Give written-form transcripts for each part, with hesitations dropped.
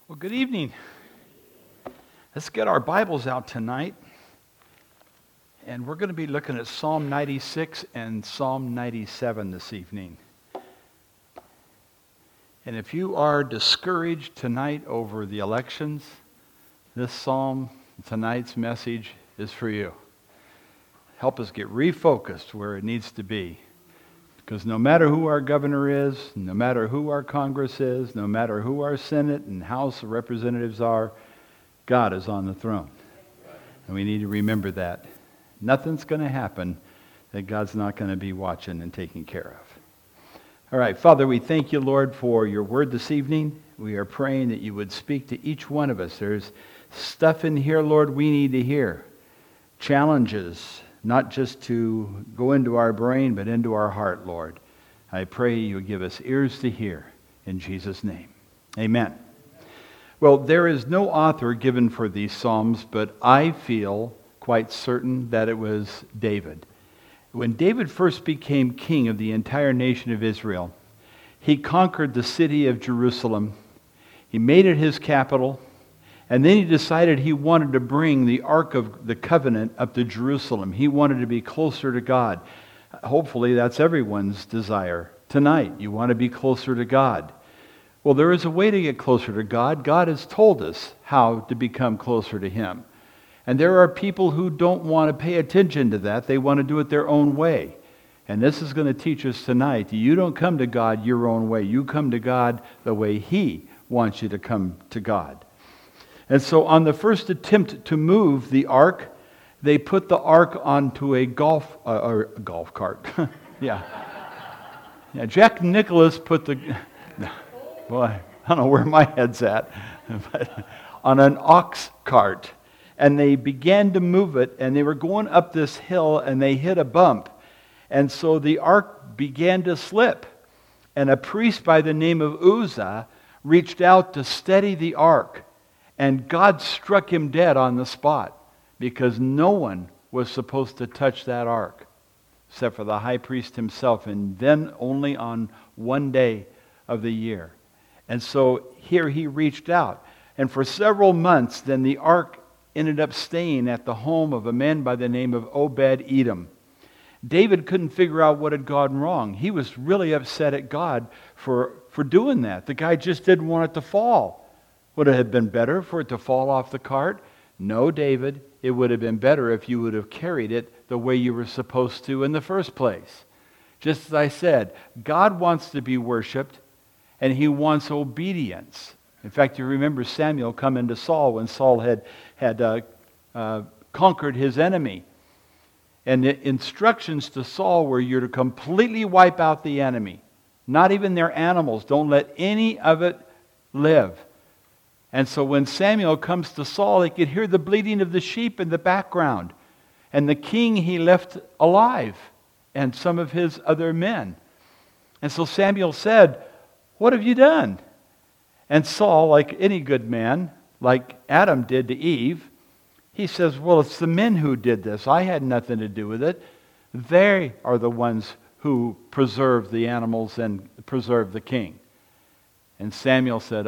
Well, good evening. Let's get our Bibles out tonight. And we're going to be looking at Psalm 96 and Psalm 97 this evening. And if you are discouraged tonight over the elections, this psalm, tonight's message is for you. Help us get refocused where it needs to be. Because no matter who our governor is, no matter who our Congress is, no matter who our Senate and House of Representatives are, God is on the throne. And we need to remember that. Nothing's going to happen that God's not going to be watching and taking care of. All right, Father, we thank you, Lord, for your word this evening. We are praying that you would speak to each one of us. There's stuff in here, Lord, we need to hear. Challenges, not just to go into our brain, but into our heart, Lord. I pray you give us ears to hear. In Jesus' name, amen. Well, there is no author given for these Psalms, but I feel quite certain that it was David. When David first became king of the entire nation of Israel, he conquered the city of Jerusalem. He made it his capital. And then he decided he wanted to bring the Ark of the Covenant up to Jerusalem. He wanted to be closer to God. Hopefully that's everyone's desire tonight. You want to be closer to God. Well, there is a way to get closer to God. God has told us how to become closer to Him. And there are people who don't want to pay attention to that. They want to do it their own way. And this is going to teach us tonight. You don't come to God your own way. You come to God the way He wants you to come to God. And so on the first attempt to move the ark, they put the ark onto a golf cart. Yeah. Jack Nicklaus put boy, I don't know where my head's at, but on an ox cart. And they began to move it, and they were going up this hill, and they hit a bump. And so the ark began to slip. And a priest by the name of Uzzah reached out to steady the ark. And God struck him dead on the spot because no one was supposed to touch that ark except for the high priest himself, and then only on one day of the year. And so here he reached out. And for several months, then the ark ended up staying at the home of a man by the name of Obed-Edom. David couldn't figure out what had gone wrong. He was really upset at God for doing that. The guy just didn't want it to fall. Would it have been better for it to fall off the cart? No, David. It would have been better if you would have carried it the way you were supposed to in the first place. Just as I said, God wants to be worshipped, and He wants obedience. In fact, you remember Samuel coming to Saul when Saul had conquered his enemy. And the instructions to Saul were you're to completely wipe out the enemy. Not even their animals. Don't let any of it live. And so when Samuel comes to Saul, he could hear the bleating of the sheep in the background. And the king he left alive, and some of his other men. And so Samuel said, "What have you done?" And Saul, like any good man, like Adam did to Eve, he says, "Well, it's the men who did this. I had nothing to do with it. They are the ones who preserved the animals and preserved the king." And Samuel said,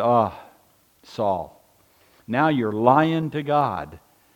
Saul, now you're lying to God.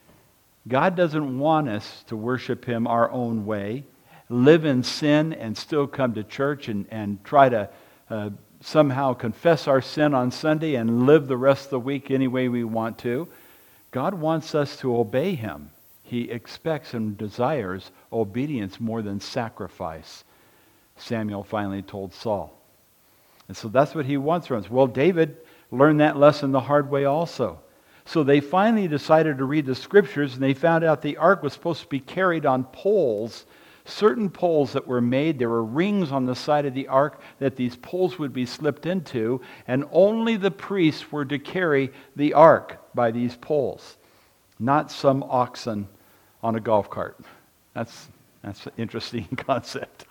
God doesn't want us to worship Him our own way, live in sin and still come to church and try to somehow confess our sin on Sunday and live the rest of the week any way we want to. God wants us to obey Him. He expects and desires obedience more than sacrifice, Samuel finally told Saul. And so that's what He wants from us. Well, David learned that lesson the hard way also. So they finally decided to read the Scriptures, and they found out the ark was supposed to be carried on poles, certain poles that were made. There were rings on the side of the ark that these poles would be slipped into, and only the priests were to carry the ark by these poles, not some oxen on a golf cart. That's an interesting concept.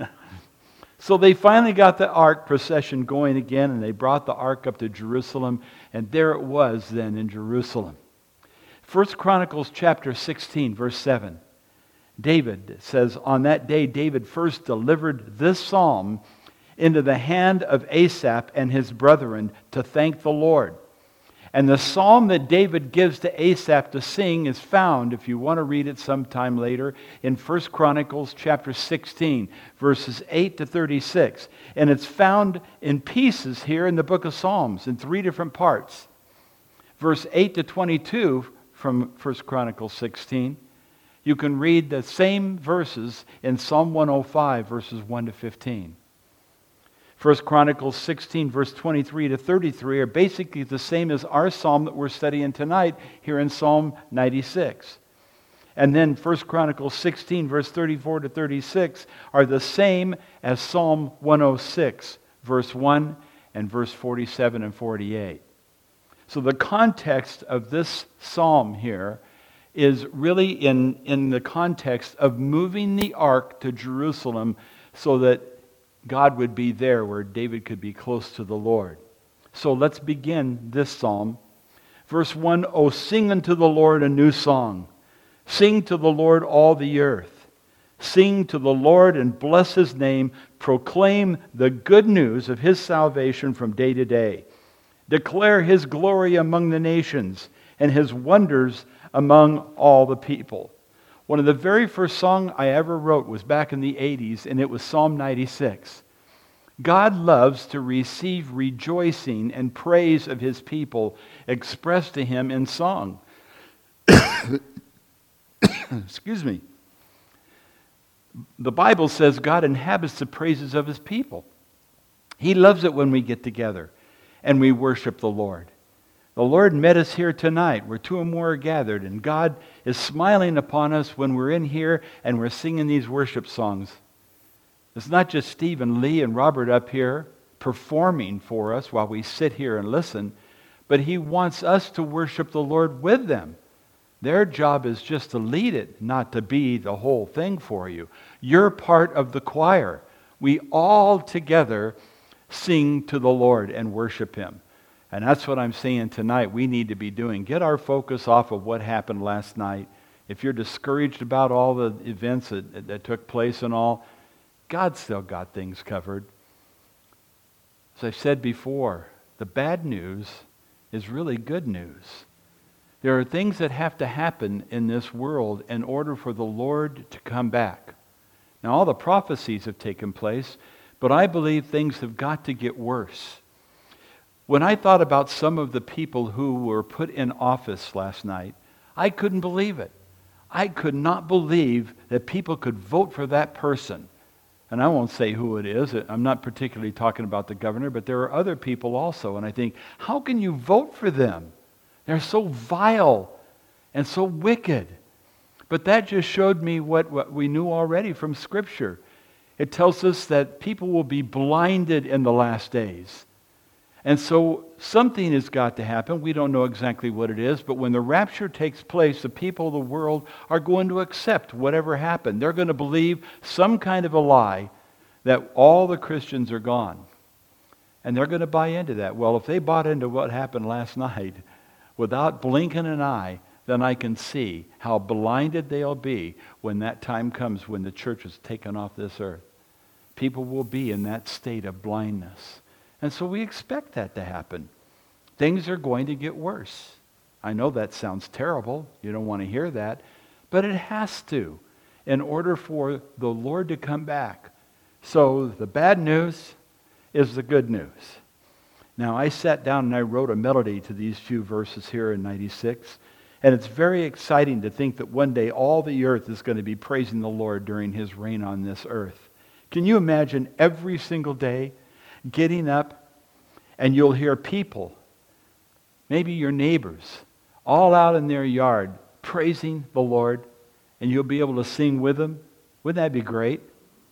So they finally got the ark procession going again, and they brought the ark up to Jerusalem, and there it was then in Jerusalem. 1 Chronicles chapter 16, verse 7. David says, "On that day David first delivered this psalm into the hand of Asaph and his brethren to thank the Lord. And the psalm that David gives to Asaph to sing is found, if you want to read it sometime later, in 1 Chronicles chapter 16, verses 8 to 36. And it's found in pieces here in the book of Psalms in 3 different parts. Verse 8 to 22 from 1 Chronicles 16. You can read the same verses in Psalm 105, verses 1 to 15. 1 Chronicles 16, verse 23 to 33 are basically the same as our psalm that we're studying tonight here in Psalm 96. And then 1 Chronicles 16, verse 34 to 36 are the same as Psalm 106, verse 1 and verse 47 and 48. So the context of this psalm here is really in the context of moving the ark to Jerusalem so that God would be there where David could be close to the Lord. So let's begin this psalm. Verse 1, "O sing unto the Lord a new song. Sing to the Lord all the earth. Sing to the Lord and bless His name. Proclaim the good news of His salvation from day to day. Declare His glory among the nations and His wonders among all the people." One of the very first songs I ever wrote was back in the 80s, and it was Psalm 96. God loves to receive rejoicing and praise of His people expressed to Him in song. Excuse me. The Bible says God inhabits the praises of His people. He loves it when we get together and we worship the Lord. The Lord met us here tonight where two or more are gathered, and God is smiling upon us when we're in here and we're singing these worship songs. It's not just Steve and Lee and Robert up here performing for us while we sit here and listen, but He wants us to worship the Lord with them. Their job is just to lead it, not to be the whole thing for you. You're part of the choir. We all together sing to the Lord and worship Him. And that's what I'm saying tonight we need to be doing. Get our focus off of what happened last night. If you're discouraged about all the events that took place and all, God still got things covered. As I said before, the bad news is really good news. There are things that have to happen in this world in order for the Lord to come back. Now, all the prophecies have taken place, but I believe things have got to get worse. When I thought about some of the people who were put in office last night, I couldn't believe it. I could not believe that people could vote for that person. And I won't say who it is. I'm not particularly talking about the governor, but there are other people also. And I think, how can you vote for them? They're so vile and so wicked. But that just showed me what we knew already from Scripture. It tells us that people will be blinded in the last days. And so something has got to happen. We don't know exactly what it is, but when the rapture takes place, the people of the world are going to accept whatever happened. They're going to believe some kind of a lie that all the Christians are gone. And they're going to buy into that. Well, if they bought into what happened last night without blinking an eye, then I can see how blinded they'll be when that time comes when the church is taken off this earth. People will be in that state of blindness. And so we expect that to happen. Things are going to get worse. I know that sounds terrible. You don't want to hear that. But it has to in order for the Lord to come back. So the bad news is the good news. Now, I sat down and I wrote a melody to these few verses here in 96. And it's very exciting to think that one day all the earth is going to be praising the Lord during His reign on this earth. Can you imagine every single day getting up and you'll hear people, maybe your neighbors, all out in their yard praising the Lord, and you'll be able to sing with them? Wouldn't that be great?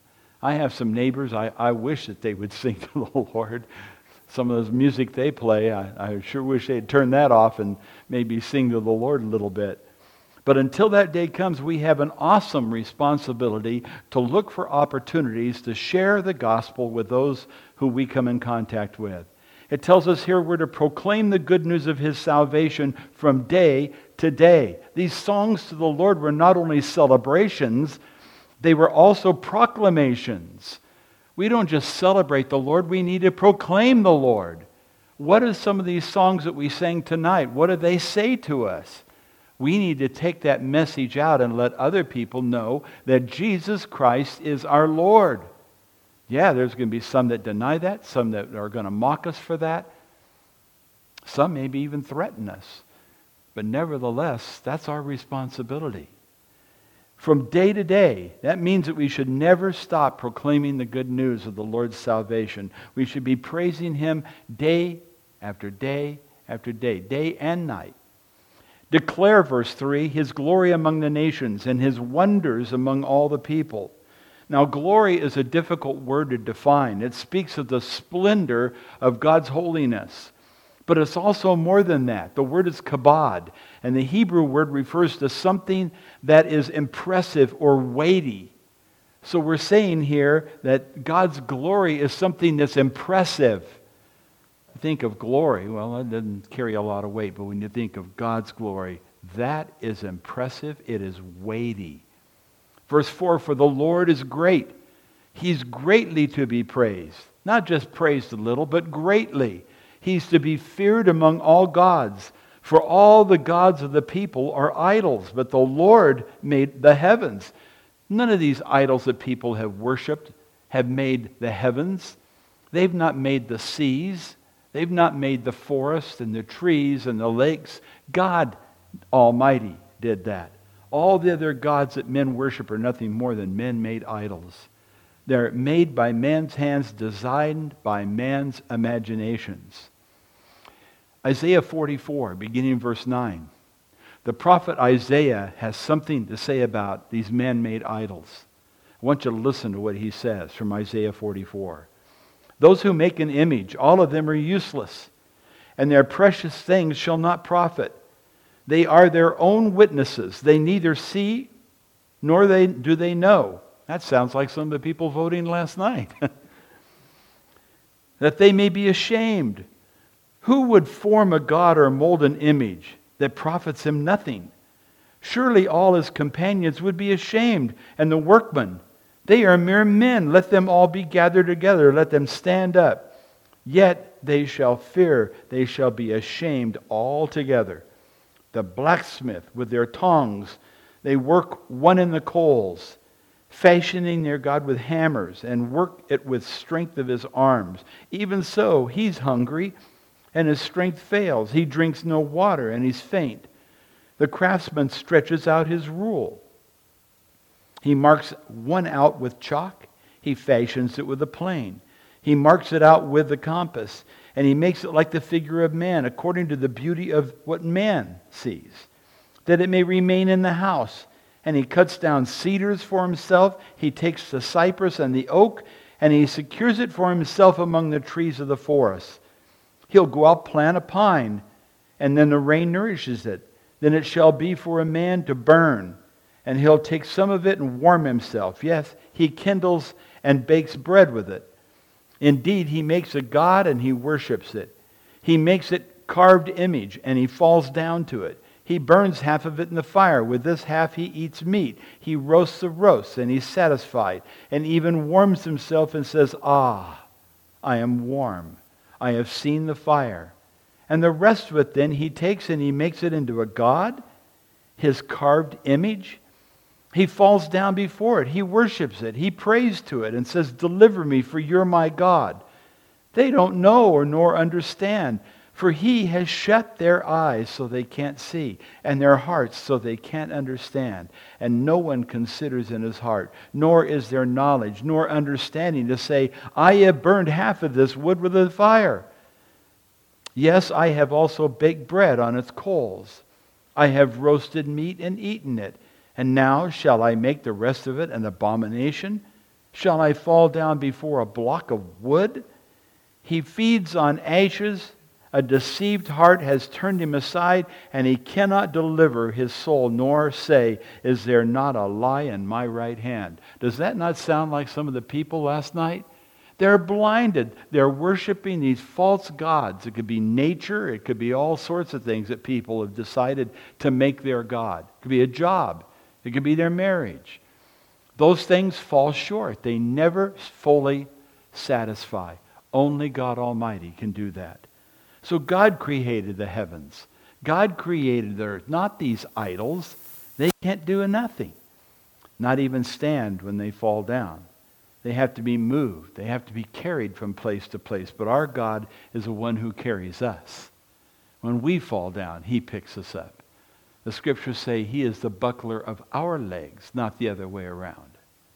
I have some neighbors, I wish that they would sing to the Lord. Some of those music they play, I sure wish they'd turn that off and maybe sing to the Lord a little bit. But until that day comes, we have an awesome responsibility to look for opportunities to share the gospel with those who we come in contact with. It tells us here we're to proclaim the good news of His salvation from day to day. These songs to the Lord were not only celebrations, they were also proclamations. We don't just celebrate the Lord, we need to proclaim the Lord. What are some of these songs that we sang tonight? What do they say to us? We need to take that message out and let other people know that Jesus Christ is our Lord. Yeah, there's going to be some that deny that, some that are going to mock us for that. Some maybe even threaten us. But nevertheless, that's our responsibility. From day to day, that means that we should never stop proclaiming the good news of the Lord's salvation. We should be praising Him day after day after day, day and night. Declare, verse 3, His glory among the nations and His wonders among all the people. Now, glory is a difficult word to define. It speaks of the splendor of God's holiness. But it's also more than that. The word is kabod, and the Hebrew word refers to something that is impressive or weighty. So we're saying here that God's glory is something that's impressive. Think of glory, well, it doesn't carry a lot of weight, but when you think of God's glory, that is impressive, it is weighty. Verse 4, for the Lord is great. He's greatly to be praised. Not just praised a little, but greatly. He's to be feared among all gods. For all the gods of the people are idols, but the Lord made the heavens. None of these idols that people have worshipped have made the heavens. They've not made the seas. They've not made the forest and the trees and the lakes. God Almighty did that. All the other gods that men worship are nothing more than men-made idols. They're made by man's hands, designed by man's imaginations. Isaiah 44, beginning in verse 9. The prophet Isaiah has something to say about these man-made idols. I want you to listen to what he says from Isaiah 44. Those who make an image, all of them are useless, and their precious things shall not profit. They are their own witnesses. They neither see nor do they know. That sounds like some of the people voting last night. That they may be ashamed. Who would form a god or mold an image that profits him nothing? Surely all his companions would be ashamed, and the workmen, they are mere men. Let them all be gathered together. Let them stand up. Yet they shall fear. They shall be ashamed altogether. The blacksmith with their tongs, they work one in the coals, fashioning their God with hammers, and work it with strength of his arms. Even so, he's hungry, and his strength fails. He drinks no water, and he's faint. The craftsman stretches out his rule. He marks one out with chalk. He fashions it with a plane. He marks it out with the compass, and he makes it like the figure of man, according to the beauty of what man sees, that it may remain in the house. And he cuts down cedars for himself. He takes the cypress and the oak, and he secures it for himself among the trees of the forest. He'll go out, plant a pine, and then the rain nourishes it. Then it shall be for a man to burn, and he'll take some of it and warm himself. Yes, he kindles and bakes bread with it. Indeed, he makes a god and he worships it. He makes it carved image, and he falls down to it. He burns half of it in the fire. With this half he eats meat. He roasts the roasts, and he's satisfied, and even warms himself and says, "Ah, I am warm. I have seen the fire." And the rest of it then he takes and he makes it into a god, his carved image. He falls down before it. He worships it. He prays to it and says, "Deliver me, for you're my God." They don't know or nor understand. For he has shut their eyes so they can't see, and their hearts so they can't understand. And no one considers in his heart, nor is there knowledge, nor understanding to say, "I have burned half of this wood with the fire. Yes, I have also baked bread on its coals. I have roasted meat and eaten it. And now shall I make the rest of it an abomination? Shall I fall down before a block of wood?" He feeds on ashes. A deceived heart has turned him aside, and he cannot deliver his soul, nor say, "Is there not a lie in my right hand?" Does that not sound like some of the people last night? They're blinded. They're worshiping these false gods. It could be nature. It could be all sorts of things that people have decided to make their God. It could be a job. It could be their marriage. Those things fall short. They never fully satisfy. Only God Almighty can do that. So God created the heavens. God created the earth, not these idols. They can't do nothing, not even stand when they fall down. They have to be moved. They have to be carried from place to place. But our God is the one who carries us. When we fall down, He picks us up. The scriptures say He is the buckler of our legs, not the other way around.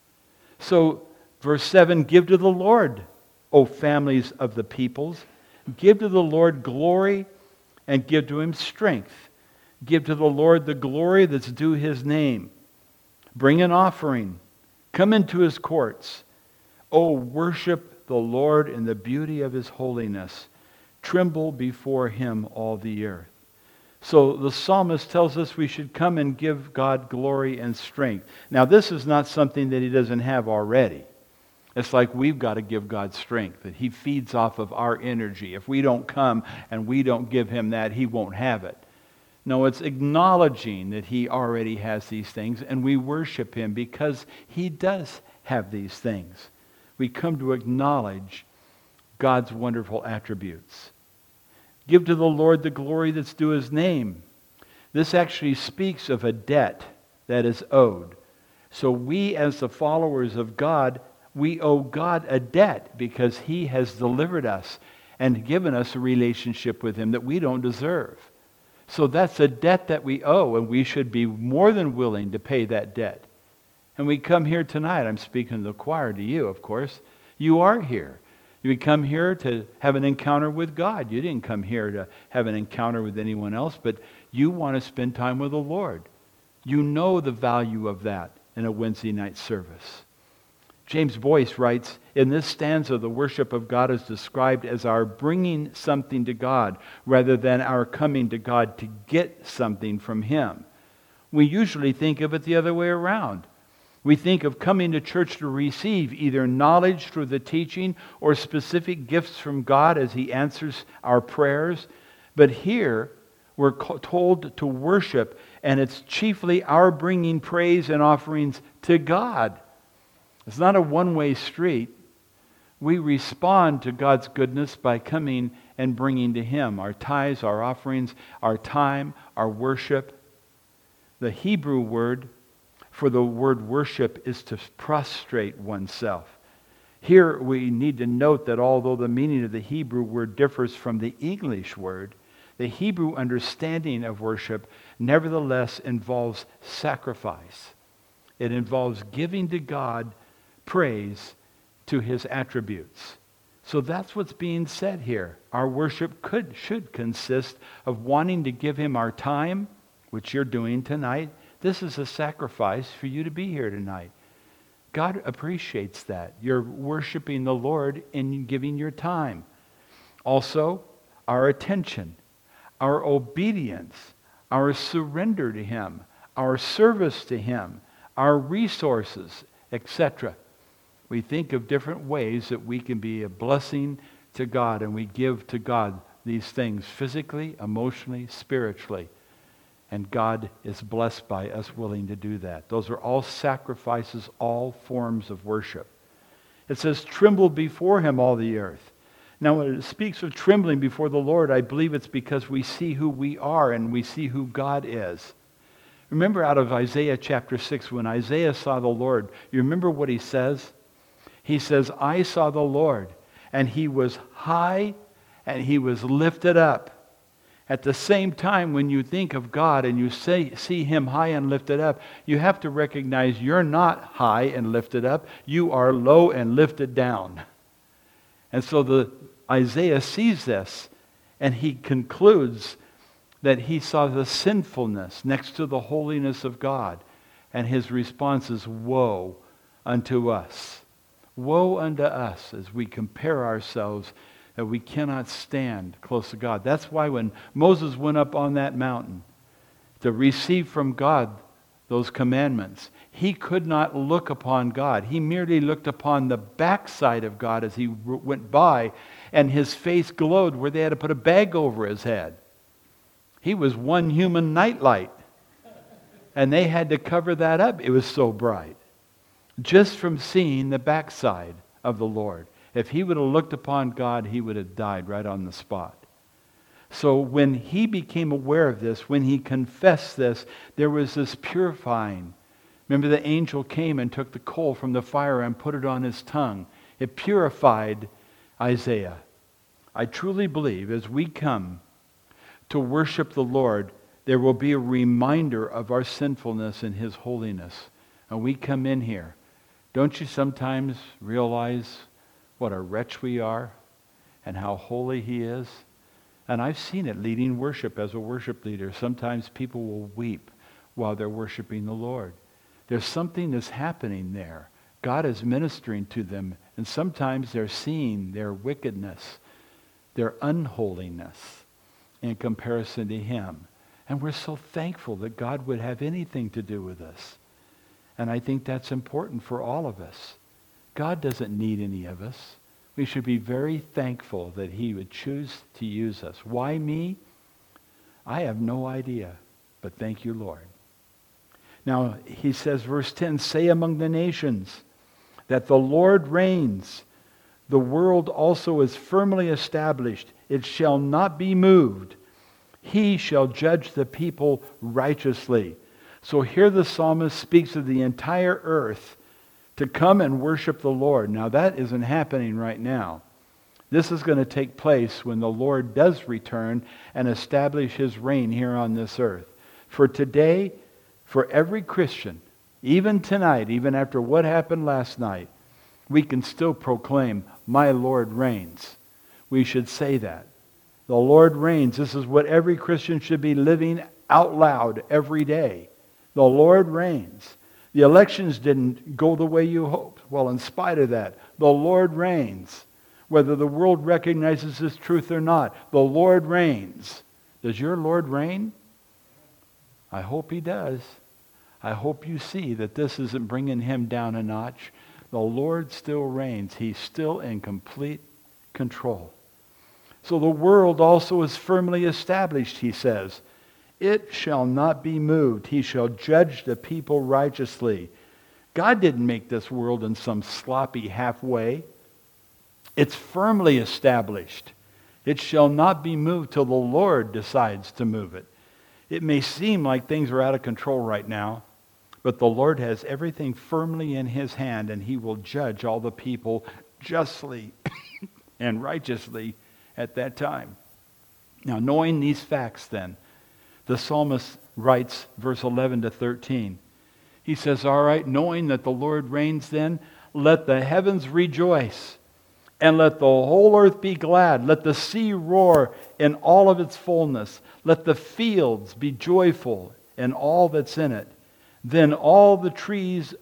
So, verse 7, give to the Lord, O families of the peoples. Give to the Lord glory and give to Him strength. Give to the Lord the glory that's due His name. Bring an offering. Come into His courts. O worship the Lord in the beauty of His holiness. Tremble before Him, all the earth. So the psalmist tells us we should come and give God glory and strength. Now this is not something that He doesn't have already. It's like we've got to give God strength, that He feeds off of our energy. If we don't come and we don't give Him that, He won't have it. No, it's acknowledging that He already has these things, and we worship Him because He does have these things. We come to acknowledge God's wonderful attributes. Give to the Lord the glory that's due His name. This actually speaks of a debt that is owed. So we, as the followers of God, we owe God a debt because He has delivered us and given us a relationship with Him that we don't deserve. So that's a debt that we owe, and we should be more than willing to pay that debt. And we come here tonight, I'm speaking to the choir, to you, of course. You are here. You come here to have an encounter with God. You didn't come here to have an encounter with anyone else, but you want to spend time with the Lord. You know the value of that in a Wednesday night service. James Boyce writes, in this stanza, the worship of God is described as our bringing something to God rather than our coming to God to get something from Him. We usually think of it the other way around. We think of coming to church to receive either knowledge through the teaching or specific gifts from God as He answers our prayers. But here, we're told to worship, and it's chiefly our bringing praise and offerings to God. It's not a one-way street. We respond to God's goodness by coming and bringing to Him our tithes, our offerings, our time, our worship. The Hebrew word for the word worship is to prostrate oneself. Here we need to note that although the meaning of the Hebrew word differs from the English word, the Hebrew understanding of worship nevertheless involves sacrifice. It involves giving to God praise to His attributes. So that's what's being said here. Our worship should consist of wanting to give Him our time, which you're doing tonight. This is a sacrifice for you to be here tonight. God appreciates that. You're worshiping the Lord in giving your time. Also, our attention, our obedience, our surrender to Him, our service to Him, our resources, etc. We think of different ways that we can be a blessing to God, and we give to God these things physically, emotionally, spiritually. And God is blessed by us willing to do that. Those are all sacrifices, all forms of worship. It says, tremble before Him, all the earth. Now, when it speaks of trembling before the Lord, I believe it's because we see who we are and we see who God is. Remember out of Isaiah chapter 6, when Isaiah saw the Lord, you remember what he says? He says, I saw the Lord, and He was high and He was lifted up. At the same time, when you think of God and you see Him high and lifted up, you have to recognize you're not high and lifted up. You are low and lifted down. And so Isaiah sees this, and he concludes that he saw the sinfulness next to the holiness of God. And his response is, woe unto us. Woe unto us as we compare ourselves that we cannot stand close to God. That's why when Moses went up on that mountain to receive from God those commandments, he could not look upon God. He merely looked upon the backside of God as he went by, and his face glowed where they had to put a bag over his head. He was one human nightlight, and they had to cover that up. It was so bright. Just from seeing the backside of the Lord. If he would have looked upon God, he would have died right on the spot. So when he became aware of this, when he confessed this, there was this purifying. Remember, the angel came and took the coal from the fire and put it on his tongue. It purified Isaiah. I truly believe as we come to worship the Lord, there will be a reminder of our sinfulness and his holiness. And we come in here. Don't you sometimes realize what a wretch we are and how holy he is? And I've seen it leading worship as a worship leader. Sometimes people will weep while they're worshiping the Lord. There's something that's happening there. God is ministering to them, and sometimes they're seeing their wickedness, their unholiness in comparison to him. And we're so thankful that God would have anything to do with us. And I think that's important for all of us. God doesn't need any of us. We should be very thankful that he would choose to use us. Why me? I have no idea, but thank you, Lord. Now, he says, verse 10, say among the nations that the Lord reigns. The world also is firmly established. It shall not be moved. He shall judge the people righteously. So here the psalmist speaks of the entire earth to come and worship the Lord. Now that isn't happening right now. This is going to take place when the Lord does return and establish his reign here on this earth. For today, for every Christian, even tonight, even after what happened last night, we can still proclaim, my Lord reigns. We should say that. The Lord reigns. This is what every Christian should be living out loud every day. The Lord reigns. The elections didn't go the way you hoped. Well, in spite of that, the Lord reigns. Whether the world recognizes this truth or not, the Lord reigns. Does your Lord reign? I hope he does. I hope you see that this isn't bringing him down a notch. The Lord still reigns. He's still in complete control. So the world also is firmly established, he says. It shall not be moved. He shall judge the people righteously. God didn't make this world in some sloppy halfway. It's firmly established. It shall not be moved till the Lord decides to move it. It may seem like things are out of control right now, but the Lord has everything firmly in his hand, and he will judge all the people justly and righteously at that time. Now, knowing these facts then, the psalmist writes, verse 11 to 13. He says, all right, knowing that the Lord reigns then, let the heavens rejoice, and let the whole earth be glad. Let the sea roar in all of its fullness. Let the fields be joyful in all that's in it. Then all the trees,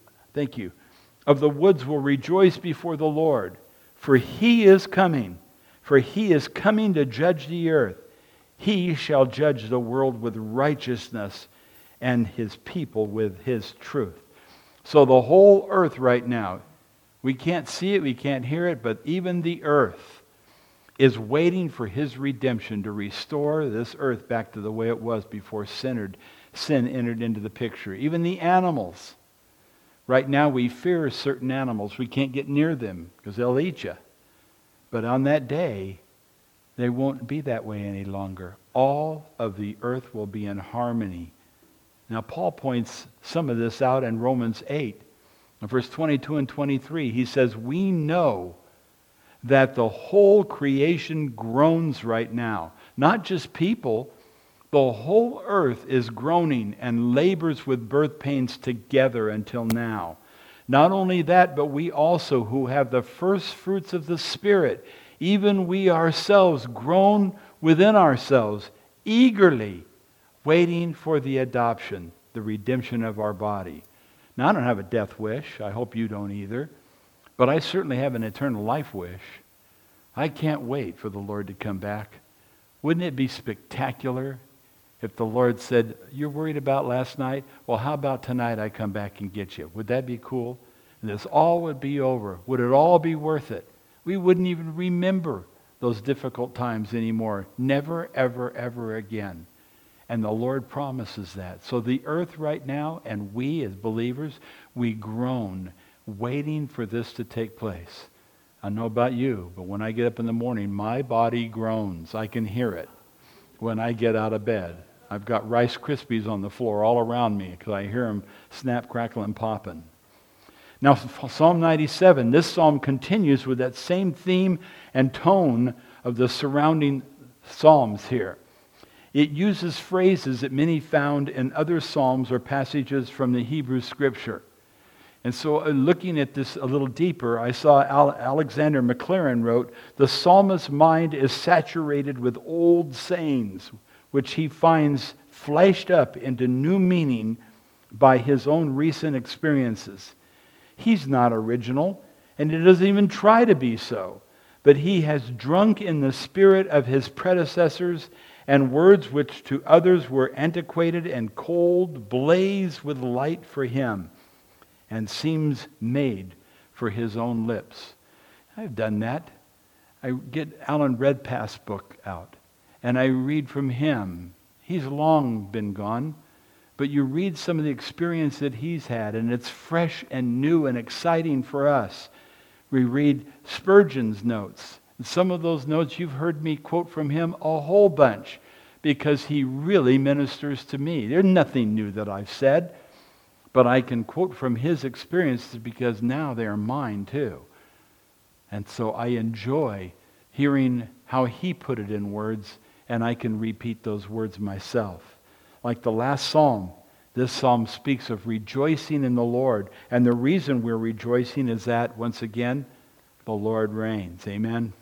of the woods will rejoice before the Lord, for he is coming. For he is coming to judge the earth. He shall judge the world with righteousness and his people with his truth. So the whole earth right now, we can't see it, we can't hear it, but even the earth is waiting for his redemption to restore this earth back to the way it was before sin entered into the picture. Even the animals. Right now we fear certain animals. We can't get near them because they'll eat you. But on that day, they won't be that way any longer. All of the earth will be in harmony. Now, Paul points some of this out in Romans 8. In verse 22 and 23, he says, we know that the whole creation groans right now. Not just people. The whole earth is groaning and labors with birth pains together until now. Not only that, but we also who have the first fruits of the Spirit, even we ourselves groan within ourselves, eagerly waiting for the adoption, the redemption of our body. Now, I don't have a death wish. I hope you don't either. But I certainly have an eternal life wish. I can't wait for the Lord to come back. Wouldn't it be spectacular if the Lord said, you're worried about last night? Well, how about tonight I come back and get you? Would that be cool? And this all would be over. Would it all be worth it? We wouldn't even remember those difficult times anymore. Never, ever, ever again. And the Lord promises that. So the earth right now, and we as believers, we groan, waiting for this to take place. I don't know about you, but when I get up in the morning, my body groans. I can hear it. when I get out of bed. I've got Rice Krispies on the floor all around me because I hear them snap, crackle, and popping. Now, Psalm 97, this psalm continues with that same theme and tone of the surrounding psalms here. It uses phrases that many found in other psalms or passages from the Hebrew Scripture. And so looking at this a little deeper, I saw Alexander Maclaren wrote, "The psalmist's mind is saturated with old sayings, which he finds flashed up into new meaning by his own recent experiences. He's not original, and he doesn't even try to be so, but he has drunk in the spirit of his predecessors, and words which to others were antiquated and cold blaze with light for him, and seems made for his own lips." I've done that. I get Alan Redpath's book out, and I read from him. He's long been gone, but you read some of the experience that he's had, and it's fresh and new and exciting for us. We read Spurgeon's notes. And some of those notes you've heard me quote from him a whole bunch, because he really ministers to me. There's nothing new that I've said, but I can quote from his experiences because now they are mine too. And so I enjoy hearing how he put it in words, and I can repeat those words myself. Like the last psalm, this psalm speaks of rejoicing in the Lord. And the reason we're rejoicing is that, once again, the Lord reigns. Amen?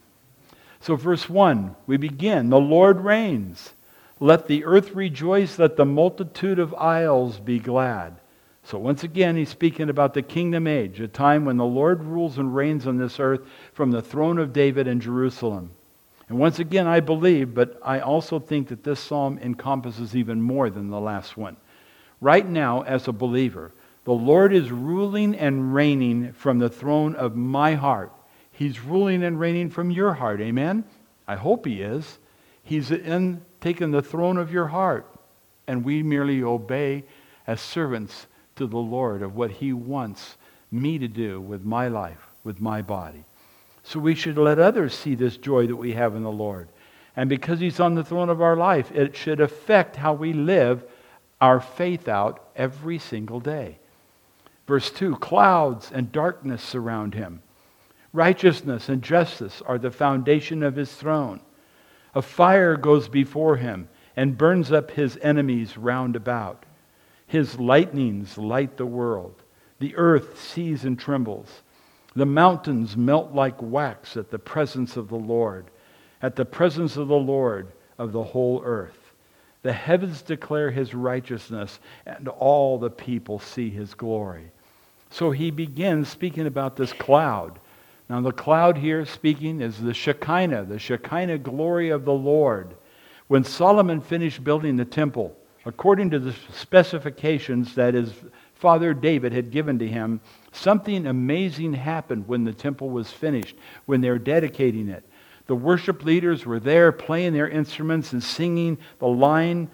So verse 1, we begin, "The Lord reigns. Let the earth rejoice, let the multitude of isles be glad." So once again, he's speaking about the kingdom age, a time when the Lord rules and reigns on this earth from the throne of David in Jerusalem. And once again, I believe, but I also think that this psalm encompasses even more than the last one. Right now, as a believer, the Lord is ruling and reigning from the throne of my heart. He's ruling and reigning from your heart. Amen? I hope He is. He's taken the throne of your heart, and we merely obey as servants to the Lord of what He wants me to do with my life, with my body. So we should let others see this joy that we have in the Lord. And because He's on the throne of our life, it should affect how we live our faith out every single day. Verse 2, "Clouds and darkness surround Him. Righteousness and justice are the foundation of His throne. A fire goes before Him and burns up His enemies round about. His lightnings light the world. The earth sees and trembles. The mountains melt like wax at the presence of the Lord, at the presence of the Lord of the whole earth. The heavens declare His righteousness, and all the people see His glory." So he begins speaking about this cloud. Now the cloud here speaking is the Shekinah glory of the Lord. When Solomon finished building the temple, according to the specifications that his father David had given to him, something amazing happened when the temple was finished, when they were dedicating it. The worship leaders were there playing their instruments and singing the line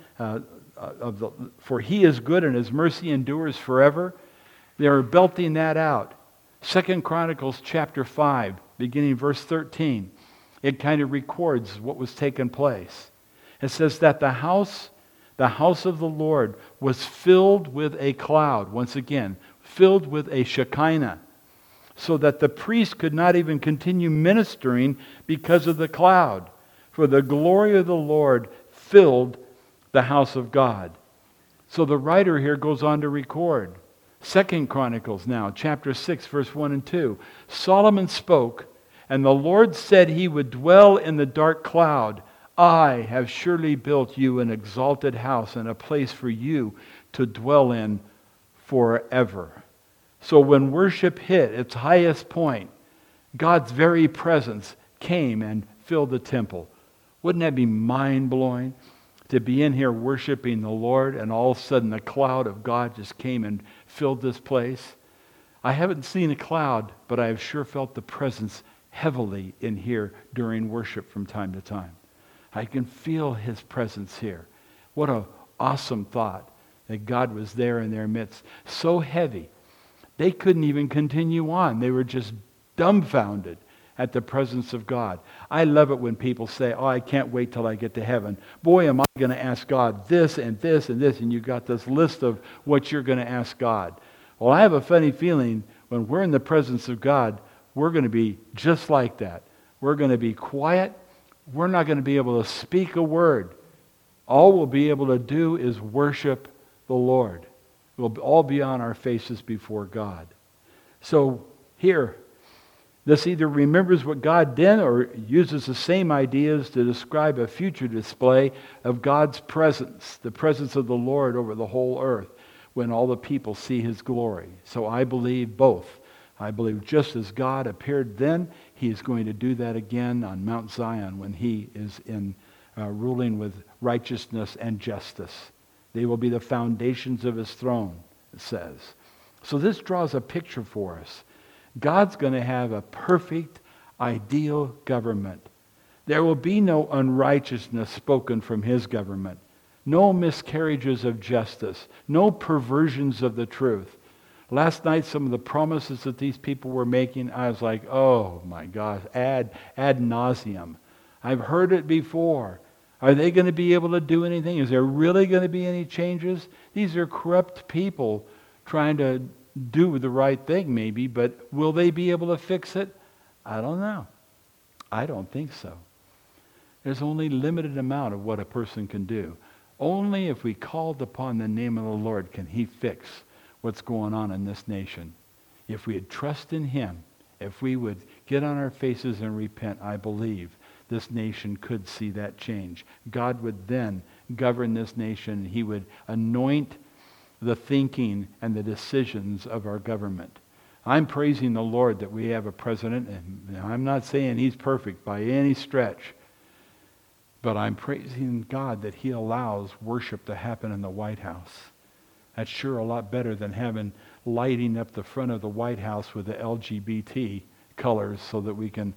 "For He is good and His mercy endures forever." They were belting that out. 2 Chronicles chapter 5, beginning verse 13, it kind of records what was taking place. It says that the house of the Lord was filled with a cloud, once again, filled with a Shekinah, so that the priest could not even continue ministering because of the cloud. For the glory of the Lord filled the house of God. So the writer here goes on to record. 2 Chronicles now, chapter 6, verse 1 and 2. "Solomon spoke, and the Lord said He would dwell in the dark cloud. I have surely built you an exalted house and a place for you to dwell in forever." So when worship hit its highest point, God's very presence came and filled the temple. Wouldn't that be mind-blowing? To be in here worshiping the Lord, and all of a sudden the cloud of God just came and filled this place. I haven't seen a cloud, but I have sure felt the presence heavily in here during worship from time to time. I can feel His presence here. What an awesome thought that God was there in their midst. So heavy, they couldn't even continue on. They were just dumbfounded at the presence of God. I love it when people say, oh, I can't wait till I get to heaven. Boy, am I going to ask God this and this and this, and you've got this list of what you're going to ask God. Well, I have a funny feeling when we're in the presence of God, we're going to be just like that. We're going to be quiet. We're not going to be able to speak a word. All we'll be able to do is worship the Lord. We'll all be on our faces before God. So here, this either remembers what God did or uses the same ideas to describe a future display of God's presence, the presence of the Lord over the whole earth when all the people see His glory. So I believe both. I believe just as God appeared then, He is going to do that again on Mount Zion when He is in ruling with righteousness and justice. They will be the foundations of His throne, it says. So this draws a picture for us. God's going to have a perfect, ideal government. There will be no unrighteousness spoken from His government. No miscarriages of justice. No perversions of the truth. Last night, some of the promises that these people were making, I was like, oh my gosh, ad nauseum. I've heard it before. Are they going to be able to do anything? Is there really going to be any changes? These are corrupt people trying to do the right thing maybe, but will they be able to fix it? I don't know. I don't think so. There's only limited amount of what a person can do. Only if we called upon the name of the Lord can He fix what's going on in this nation. If we had trust in Him, if we would get on our faces and repent, I believe this nation could see that change. God would then govern this nation. He would anoint the thinking and the decisions of our government. I'm praising the Lord that we have a president, and I'm not saying he's perfect by any stretch, but I'm praising God that He allows worship to happen in the White House. That's sure a lot better than having lighting up the front of the White House with the LGBT colors so that we can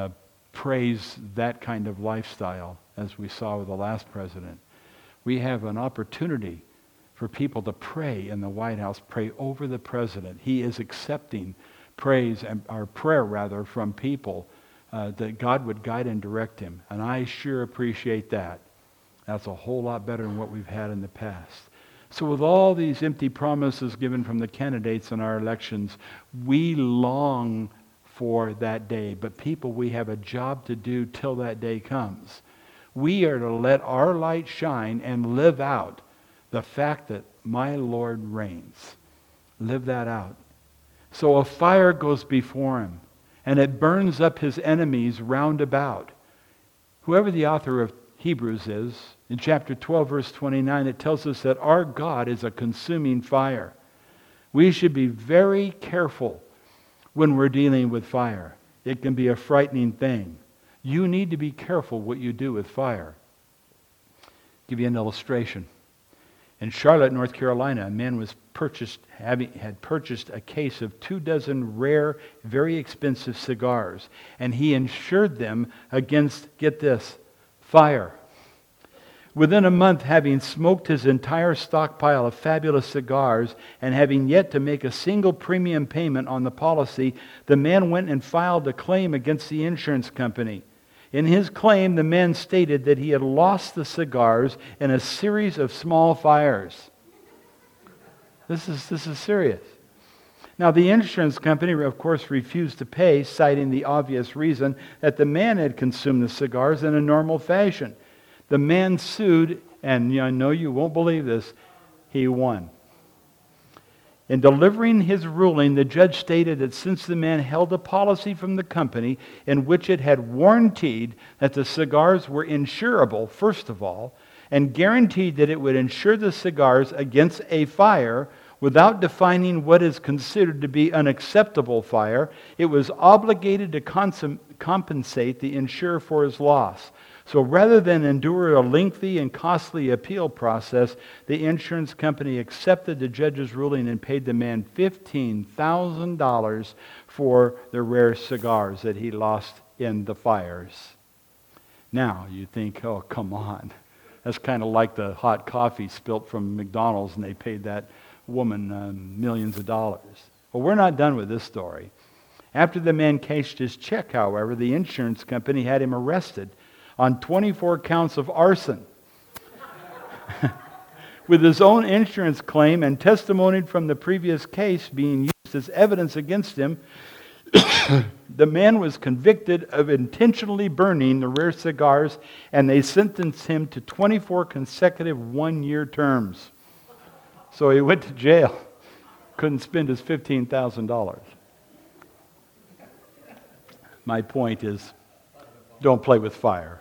praise that kind of lifestyle, as we saw with the last president. We have an opportunity for people to pray in the White House, pray over the president. He is accepting praise, or prayer rather, from people that God would guide and direct him. And I sure appreciate that. That's a whole lot better than what we've had in the past. So with all these empty promises given from the candidates in our elections, we long for that day. But people, we have a job to do till that day comes. We are to let our light shine and live out the fact that my Lord reigns. Live that out. So a fire goes before Him, and it burns up His enemies round about. Whoever the author of Hebrews is, in chapter 12, verse 29, it tells us that our God is a consuming fire. We should be very careful when we're dealing with fire. It can be a frightening thing. You need to be careful what you do with fire. I'll give you an illustration. In Charlotte, North Carolina, a man had purchased a case of 24 rare, very expensive cigars, and he insured them against, get this, fire. Within a month, having smoked his entire stockpile of fabulous cigars and having yet to make a single premium payment on the policy, the man went and filed a claim against the insurance company. In his claim, the man stated that he had lost the cigars in a series of small fires. This is serious. Now, the insurance company, of course, refused to pay, citing the obvious reason that the man had consumed the cigars in a normal fashion. The man sued, and I know you won't believe this, he won. In delivering his ruling, the judge stated that since the man held a policy from the company in which it had warranted that the cigars were insurable, first of all, and guaranteed that it would insure the cigars against a fire without defining what is considered to be unacceptable fire, it was obligated to compensate the insurer for his loss. So rather than endure a lengthy and costly appeal process, the insurance company accepted the judge's ruling and paid the man $15,000 for the rare cigars that he lost in the fires. Now, you think, oh, come on. That's kind of like the hot coffee spilt from McDonald's and they paid that woman millions of dollars. Well, we're not done with this story. After the man cashed his check, however, the insurance company had him arrested on 24 counts of arson. With his own insurance claim and testimony from the previous case being used as evidence against him, the man was convicted of intentionally burning the rare cigars, and they sentenced him to 24 consecutive one-year terms. So he went to jail. Couldn't spend his $15,000. My point is, don't play with fire.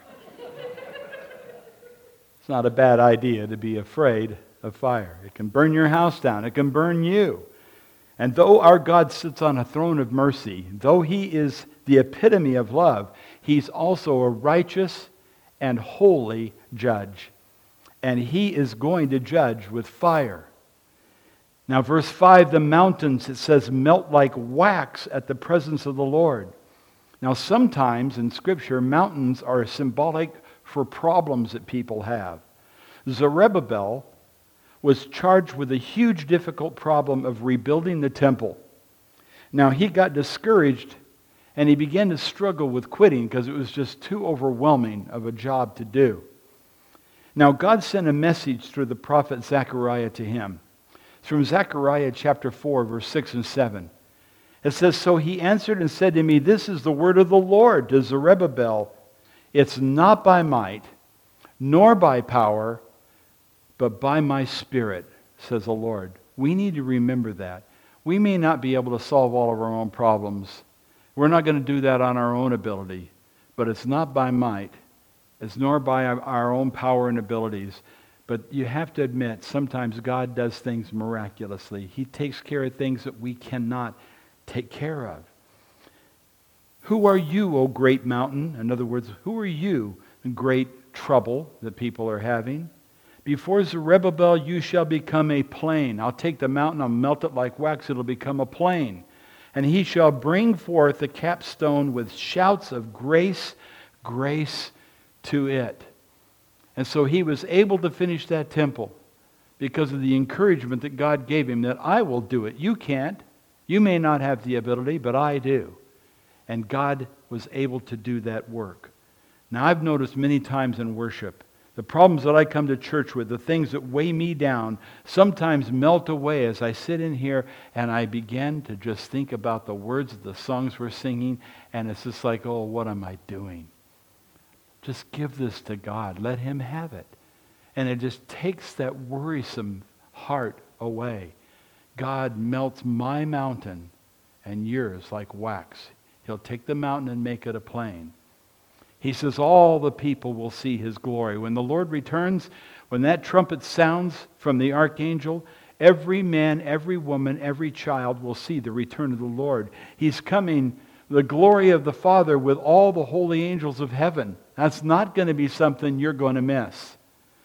It's not a bad idea to be afraid of fire. It can burn your house down. It can burn you. And though our God sits on a throne of mercy, though He is the epitome of love, He's also a righteous and holy judge. And He is going to judge with fire. Now, verse 5, the mountains, it says, melt like wax at the presence of the Lord. Now, sometimes in Scripture, mountains are symbolic for problems that people have. Zerubbabel was charged with a huge, difficult problem of rebuilding the temple. Now, he got discouraged and he began to struggle with quitting because it was just too overwhelming of a job to do. Now, God sent a message through the prophet Zechariah to him. It's from Zechariah chapter 4, verse 6 and 7. It says, "So he answered and said to me, this is the word of the Lord to Zerubbabel. It's not by might, nor by power, but by my Spirit, says the Lord." We need to remember that. We may not be able to solve all of our own problems. We're not going to do that on our own ability. But it's not by might, it's nor by our own power and abilities. But you have to admit, sometimes God does things miraculously. He takes care of things that we cannot take care of. Who are you, O great mountain? In other words, who are you in great trouble that people are having? Before Zerubbabel, you shall become a plain. I'll take the mountain, I'll melt it like wax, it'll become a plain. And he shall bring forth the capstone with shouts of grace, grace to it. And so he was able to finish that temple because of the encouragement that God gave him, that I will do it. You can't. You may not have the ability, but I do. And God was able to do that work. Now, I've noticed many times in worship, the problems that I come to church with, the things that weigh me down, sometimes melt away as I sit in here and I begin to just think about the words of the songs we're singing, and it's just like, oh, what am I doing? Just give this to God. Let Him have it. And it just takes that worrisome heart away. God melts my mountain and yours like wax. He'll take the mountain and make it a plain. He says all the people will see His glory. When the Lord returns, when that trumpet sounds from the archangel, every man, every woman, every child will see the return of the Lord. He's coming, the glory of the Father, with all the holy angels of heaven. That's not going to be something you're going to miss.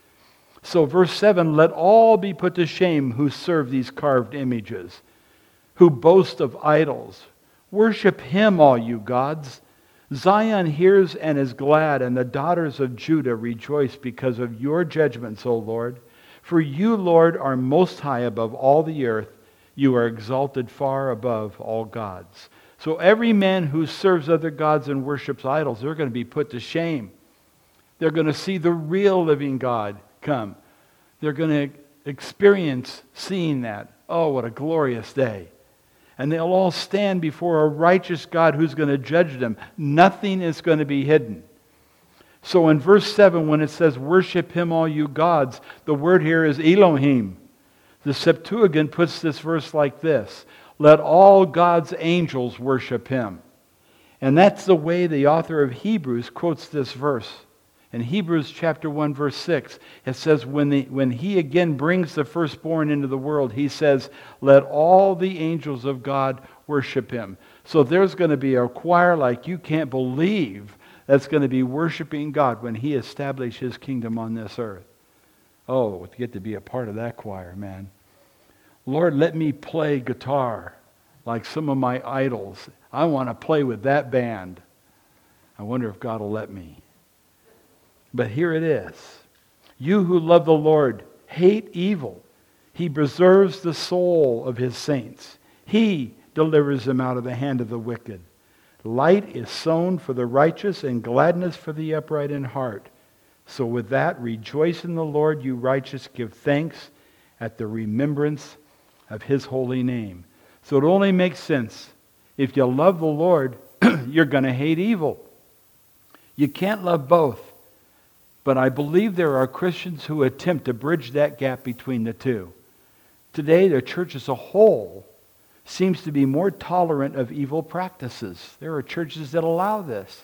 So verse 7, let all be put to shame who serve these carved images, who boast of idols. Worship Him, all you gods. Zion hears and is glad, and the daughters of Judah rejoice because of your judgments, O Lord. For you, Lord, are most high above all the earth. You are exalted far above all gods. So every man who serves other gods and worships idols, they're going to be put to shame. They're going to see the real living God come. They're going to experience seeing that. Oh, what a glorious day. And they'll all stand before a righteous God who's going to judge them. Nothing is going to be hidden. So in verse 7, when it says, worship Him, all you gods, the word here is Elohim. The Septuagint puts this verse like this: let all God's angels worship Him. And that's the way the author of Hebrews quotes this verse. In Hebrews chapter 1, verse 6, it says, when He again brings the firstborn into the world, He says, let all the angels of God worship Him. So there's going to be a choir like you can't believe that's going to be worshiping God when He established His kingdom on this earth. Oh, to get to be a part of that choir, man. Lord, let me play guitar like some of my idols. I want to play with that band. I wonder if God will let me. But here it is. You who love the Lord, hate evil. He preserves the soul of His saints. He delivers them out of the hand of the wicked. Light is sown for the righteous and gladness for the upright in heart. So with that, rejoice in the Lord, you righteous. Give thanks at the remembrance of his holy name. So it only makes sense. If you love the Lord, you're going to hate evil. You can't love both. But I believe there are Christians who attempt to bridge that gap between the two. Today, the church as a whole seems to be more tolerant of evil practices. There are churches that allow this.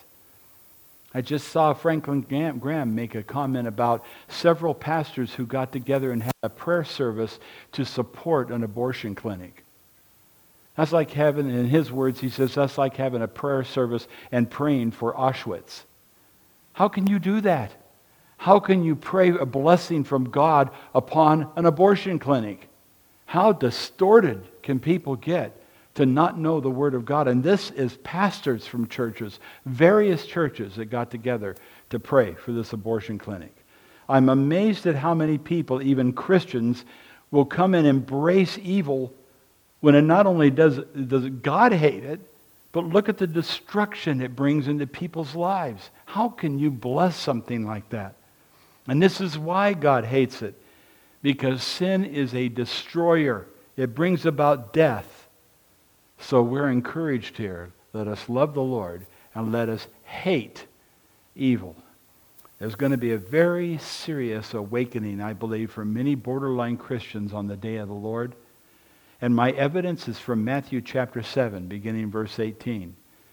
I just saw Franklin Graham make a comment about several pastors who got together and had a prayer service to support an abortion clinic. That's like having, in his words, he says, that's like having a prayer service and praying for Auschwitz. How can you do that? How can you pray a blessing from God upon an abortion clinic? How distorted can people get to not know the Word of God? And this is pastors from churches, various churches that got together to pray for this abortion clinic. I'm amazed at how many people, even Christians, will come and embrace evil when it not only does God hate it, but look at the destruction it brings into people's lives. How can you bless something like that? And this is why God hates it. Because sin is a destroyer. It brings about death. So we're encouraged here. Let us love the Lord and let us hate evil. There's going to be a very serious awakening, I believe, for many borderline Christians on the day of the Lord. And my evidence is from Matthew chapter 7, beginning verse 18.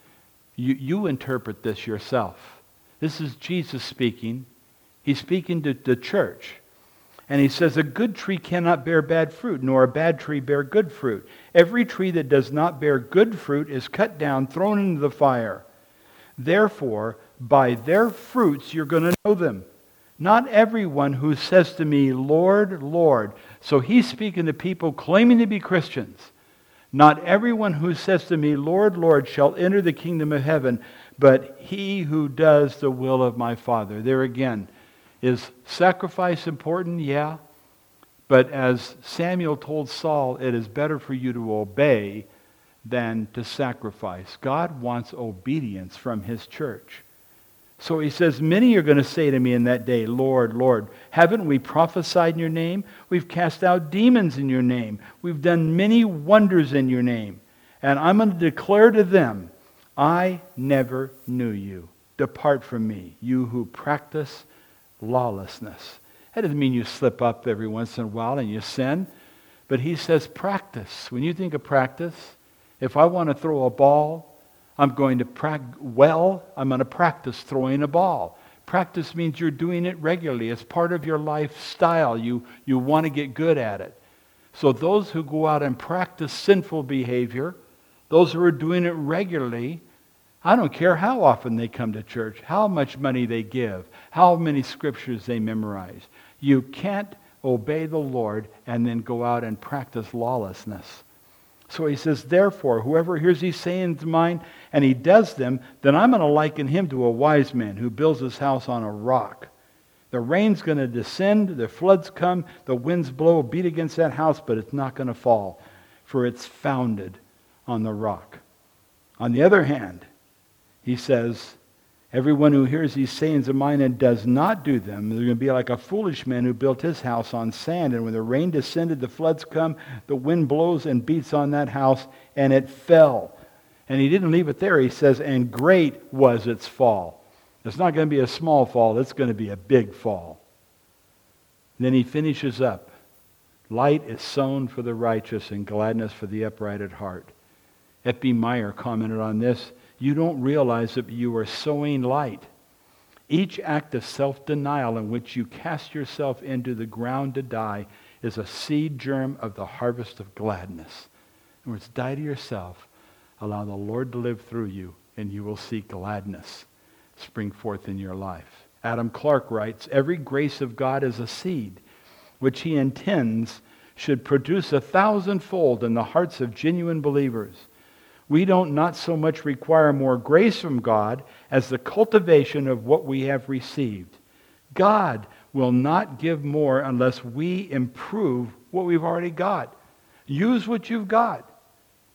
You interpret this yourself. This is Jesus speaking. He's speaking to the church. And he says, a good tree cannot bear bad fruit, nor a bad tree bear good fruit. Every tree that does not bear good fruit is cut down, thrown into the fire. Therefore, by their fruits you're going to know them. Not everyone who says to me, Lord, Lord. So he's speaking to people claiming to be Christians. Not everyone who says to me, Lord, Lord, shall enter the kingdom of heaven, but he who does the will of my Father. There again, is sacrifice important? Yeah. But as Samuel told Saul, it is better for you to obey than to sacrifice. God wants obedience from his church. So he says, many are going to say to me in that day, Lord, Lord, haven't we prophesied in your name? We've cast out demons in your name. We've done many wonders in your name. And I'm going to declare to them, I never knew you. Depart from me, you who practice lawlessness. That doesn't mean you slip up every once in a while and you sin. But he says practice. When you think of practice, if I want to throw a ball, I'm going to I'm going to practice throwing a ball. Practice means you're doing it regularly. It's part of your lifestyle. You want to get good at it. So those who go out and practice sinful behavior, those who are doing it regularly, I don't care how often they come to church, how much money they give, how many scriptures they memorize. You can't obey the Lord and then go out and practice lawlessness. So he says, therefore, whoever hears these sayings of mine and he does them, then I'm going to liken him to a wise man who builds his house on a rock. The rain's going to descend, the floods come, the winds blow, beat against that house, but it's not going to fall, for it's founded on the rock. On the other hand, he says, everyone who hears these sayings of mine and does not do them, they're going to be like a foolish man who built his house on sand. And when the rain descended, the floods come, the wind blows and beats on that house, and it fell. And he didn't leave it there. He says, and great was its fall. It's not going to be a small fall. It's going to be a big fall. And then he finishes up. Light is sown for the righteous and gladness for the upright at heart. F.B. Meyer commented on this. You don't realize that you are sowing light. Each act of self-denial in which you cast yourself into the ground to die is a seed germ of the harvest of gladness. In other words, die to yourself. Allow the Lord to live through you, and you will see gladness spring forth in your life. Adam Clarke writes, every grace of God is a seed, which he intends should produce 1,000-fold in the hearts of genuine believers. We don't not so much require more grace from God as the cultivation of what we have received. God will not give more unless we improve what we've already got. Use what you've got.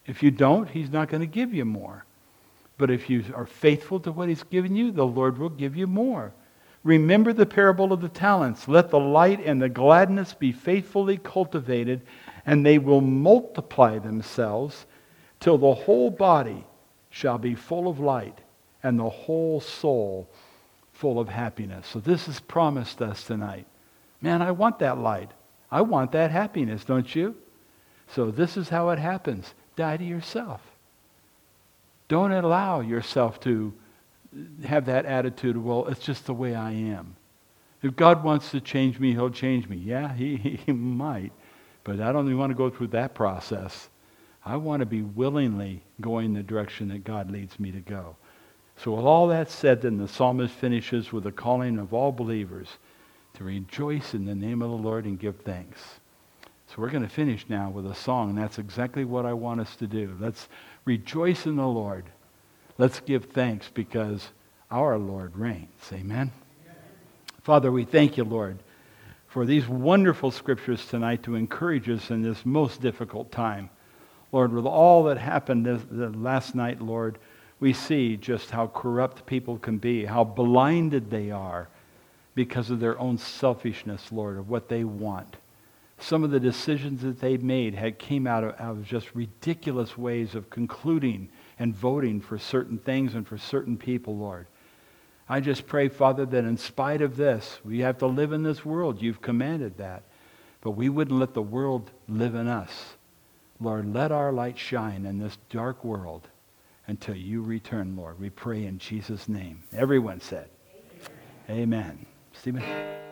If you don't, he's not going to give you more. But if you are faithful to what he's given you, the Lord will give you more. Remember the parable of the talents. Let the light and the gladness be faithfully cultivated, and they will multiply themselves till the whole body shall be full of light and the whole soul full of happiness. So this is promised us tonight. Man, I want that light. I want that happiness, don't you? So this is how it happens. Die to yourself. Don't allow yourself to have that attitude of, well, it's just the way I am. If God wants to change me, he'll change me. Yeah, he might. But I don't even want to go through that process. I want to be willingly going the direction that God leads me to go. So with all that said, then the psalmist finishes with a calling of all believers to rejoice in the name of the Lord and give thanks. So we're going to finish now with a song, and that's exactly what I want us to do. Let's rejoice in the Lord. Let's give thanks because our Lord reigns. Amen? Father, we thank you, Lord, for these wonderful scriptures tonight to encourage us in this most difficult time. Lord, with all that happened last night, Lord, we see just how corrupt people can be, how blinded they are because of their own selfishness, Lord, of what they want. Some of the decisions that they made came out of just ridiculous ways of concluding and voting for certain things and for certain people, Lord. I just pray, Father, that in spite of this, we have to live in this world. You've commanded that. But we wouldn't let the world live in us. Lord, let our light shine in this dark world until you return, Lord. We pray in Jesus' name. Everyone said, Amen. Stephen?